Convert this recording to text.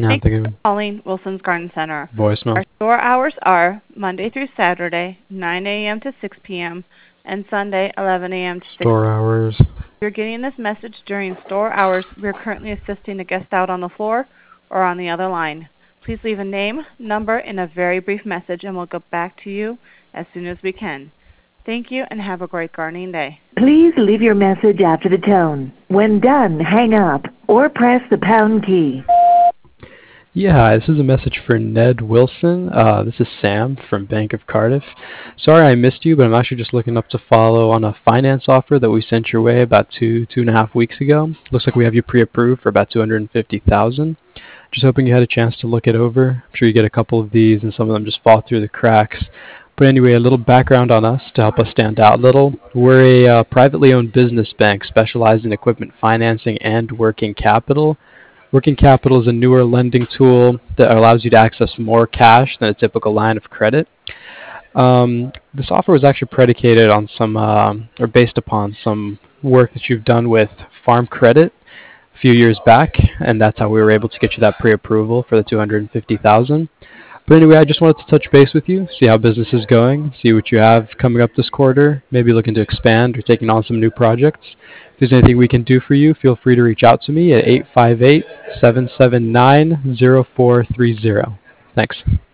Yeah, I'm Thank you for thinking calling Wilson's Garden Center. voicemail. Our store hours are Monday through Saturday, 9 a.m. to 6 p.m., and Sunday, 11 a.m. to 6 p.m. Store hours. If you're getting this message during store hours, we are currently assisting a guest out on the floor or on the other line. Please leave a name, number, and a very brief message, and we'll get back to you as soon as we can. Thank you, and have a great gardening day. Please leave your message after the tone. When done, hang up or press the pound key. Yeah, this is a message for Ned Wilson. This is Sam from Bank of Cardiff. Sorry I missed you, but I'm actually just looking up to follow on a finance offer that we sent your way about 2.5 weeks ago. Looks like we have you pre-approved for about $250,000. Just hoping you had a chance to look it over. I'm sure you get a couple of these, and some of them just fall through the cracks. But anyway, a little background on us to help us stand out a little. We're a privately owned business bank specialized in equipment financing and working capital. Working capital is a newer lending tool that allows you to access more cash than a typical line of credit. This offer was actually predicated on or based upon some work that you've done with Farm Credit a few years back, and that's how we were able to get you that pre-approval for the $250,000. But anyway, I just wanted to touch base with you, see how business is going, see what you have coming up this quarter, maybe looking to expand or taking on some new projects. If there's anything we can do for you, feel free to reach out to me at 858-779-0430. Thanks.